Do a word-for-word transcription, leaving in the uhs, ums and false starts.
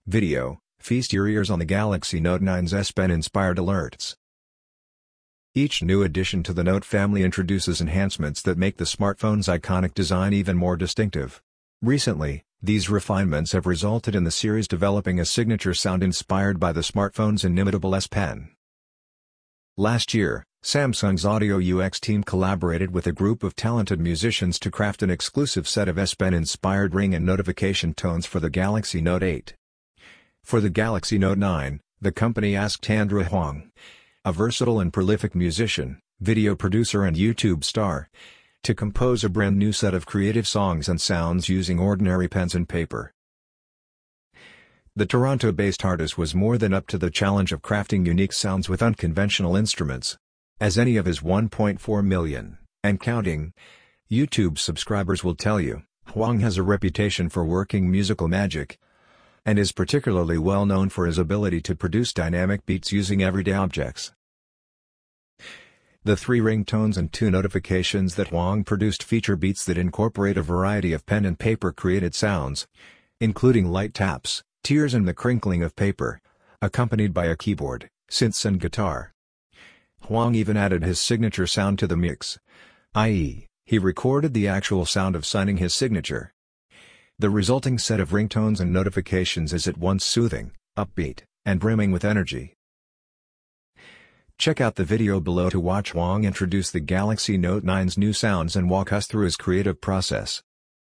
Video, feast your ears on the Galaxy Note nine's S Pen-inspired alerts. Each new addition to the Note family introduces enhancements that make the smartphone's iconic design even more distinctive. Recently, these refinements have resulted in the series developing a signature sound inspired by the smartphone's inimitable S Pen. Last year, Samsung's Audio U X team collaborated with a group of talented musicians to craft an exclusive set of S Pen-inspired ring and notification tones for the Galaxy Note eight. For the Galaxy Note nine, the company asked Andrew Huang, a versatile and prolific musician, video producer and YouTube star, to compose a brand new set of creative songs and sounds using ordinary pens and paper. The Toronto-based artist was more than up to the challenge of crafting unique sounds with unconventional instruments. As any of his one point four million, and counting, YouTube subscribers will tell you, Huang has a reputation for working musical magic, and is particularly well known for his ability to produce dynamic beats using everyday objects. The three ringtones and two notifications that Huang produced feature beats that incorporate a variety of pen and paper created sounds, including light taps, tears and the crinkling of paper, accompanied by a keyboard, synths and guitar. Huang even added his signature sound to the mix, that is, he recorded the actual sound of signing his signature. The resulting set of ringtones and notifications is at once soothing, upbeat, and brimming with energy. Check out the video below to watch Huang introduce the Galaxy Note nine's new sounds and walk us through his creative process.